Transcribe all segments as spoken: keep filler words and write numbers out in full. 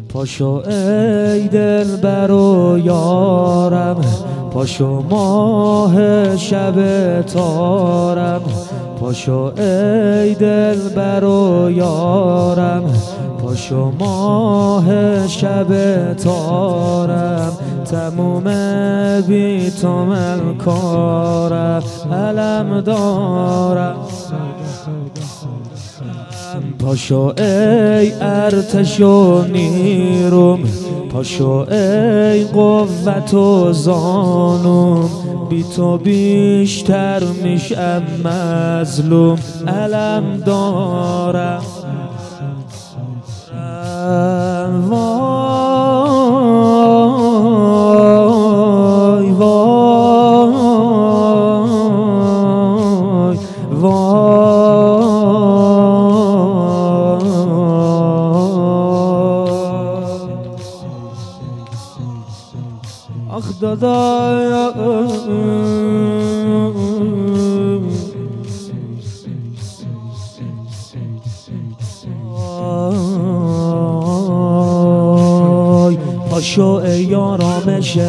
پاشو ای دلبر و یارم، پاشو ماه شب تارم. پاشو ای دلبر و یارم، پاشو ماه شب تارم. تموم بی تو من کارم، علم دارم. پاشو ای ارتش و نیروم، پاشو ای قوت و زانوم. بی تو بیشتر میشم مظلوم، علم دارم. وای وای وای آخ دادای پاشو ای آرامش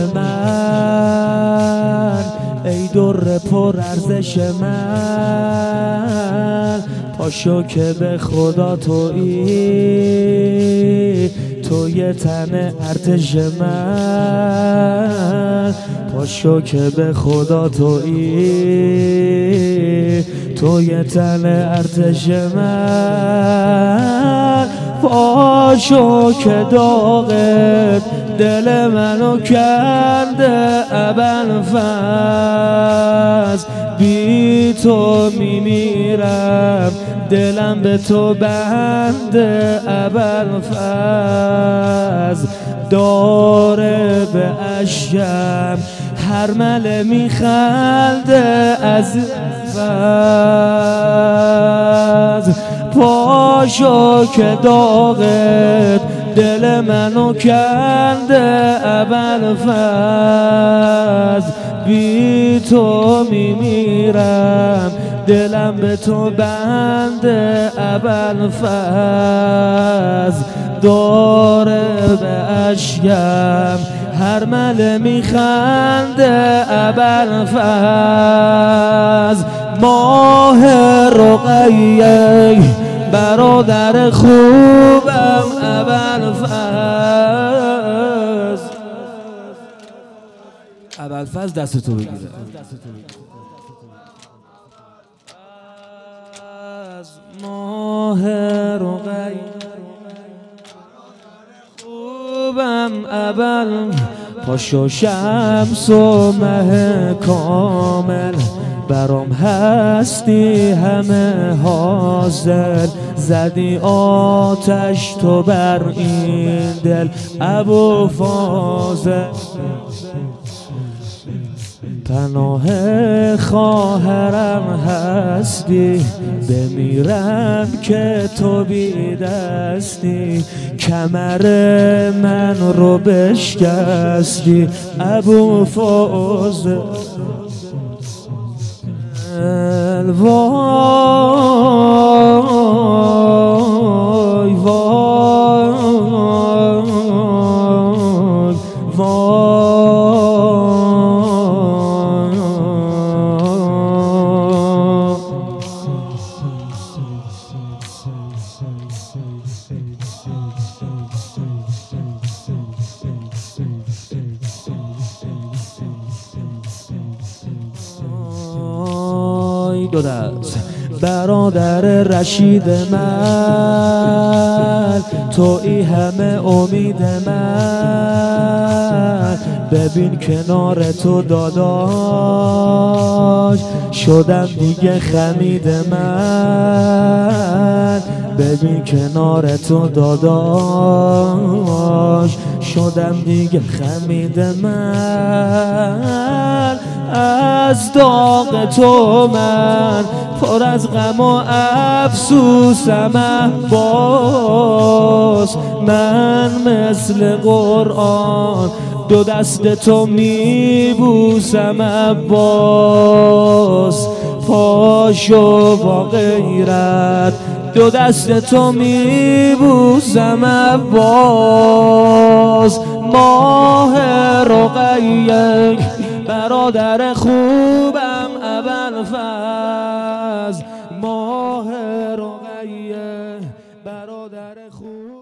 من، ای در پر ارزش من. پاشو که به خدا تویی، تو یه تن ارتش من. پاشو که به خدا تویی، تو یه تن ارتش من. پاشو که داغت دل منو کرده ابوالفضل. بی تو میمیرم، دلم به تو بنده ابوالفضل. داره به اشکم هر مله میخنده از فضل. پاشو که داغت دل منو کنده ابوالفضل. بی تو میمیرم، دلم به تو بنده ابوالفضل. داره به اشکم هر مله میخنده ابوالفضل. ماه رقیه برادر خوبم ابوالفضل. ابوالفضل دستتو بگیره. ماه رقیه خوبم ابوالفضل. پاشو شمس و مه کامل، برام هستی همه حاضر. زدی آتش تو بر این دل ابوالفضل. پناه خواهرم هستی، بمیرم که تو بی دستی. کمر من رو بشکستی ابوالفضل. وای وای وای دو دست برادر رشید من، تویی همه امید من. ببین کنار تو داداش شدم دیگه خمید من. ببین کنار تو داداش شدم دیگه خمید من. از داغ تو من پر از غم و افسوسم عباس. من مثل قرآن دو دست تو میبوسم عباس. پاشو با غیرت دو دست تو میبوسم عباس. ماه رقیه برادر خوبم ابوالفضل، ماه رقیه برادر خوب